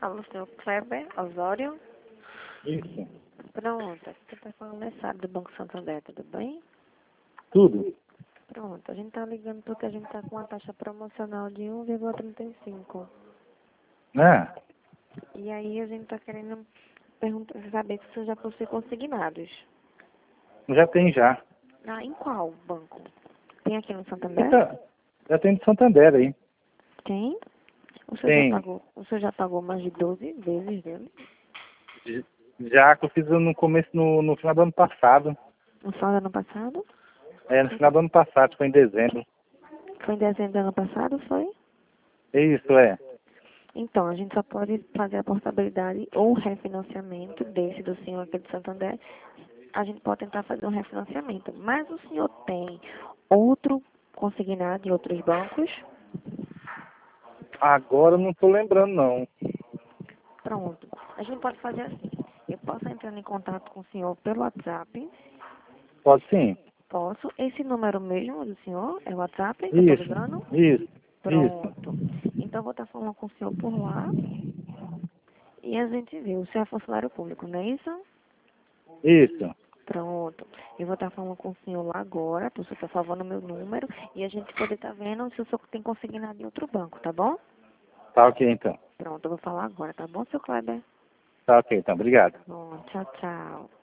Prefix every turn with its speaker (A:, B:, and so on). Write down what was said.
A: Alô, senhor Kleber Osório?
B: Isso.
A: Pronto, aqui está falando é Sábio do Banco Santander, tudo bem?
B: Tudo.
A: Pronto, a gente está ligando porque a gente está com uma taxa promocional de 1,35.
B: Ah,
A: E aí a gente está querendo saber se você já possui consignados.
B: já tem já.
A: Ah, em qual banco? Tem aqui no Santander?
B: Já tem de Santander aí.
A: Tem? O
B: Tem.
A: senhor já pagou mais de 12 vezes dele?
B: Já que eu fiz no começo, no final do ano passado.
A: No final do ano passado?
B: No final do ano passado, foi em dezembro.
A: Foi em dezembro do ano passado, foi?
B: Isso, é.
A: Então, a gente só pode fazer a portabilidade ou refinanciamento desse do senhor aqui de Santander. A gente pode tentar fazer um refinanciamento. Mas o senhor tem outro consignado em outros bancos?
B: Agora eu não tô lembrando, não.
A: Pronto. A gente pode fazer assim. Eu posso entrar em contato com o senhor pelo WhatsApp?
B: Pode sim.
A: Posso. Esse número mesmo do senhor é o WhatsApp que eu estou
B: Isso,
A: ligando?
B: isso, isso,
A: Pronto. Então, eu vou estar falando com o senhor por lá e a gente vê. O senhor é funcionário público, não é isso?
B: isso.
A: Pronto. Eu vou estar falando com o senhor lá agora, para o senhor estar salvando o meu número e a gente poder estar vendo se o senhor tem consignado em outro banco, tá bom?
B: Tá ok, então.
A: Pronto, eu vou falar agora, tá bom, seu Kleber?
B: Tá ok, então. Obrigado.
A: Bom, tchau, tchau.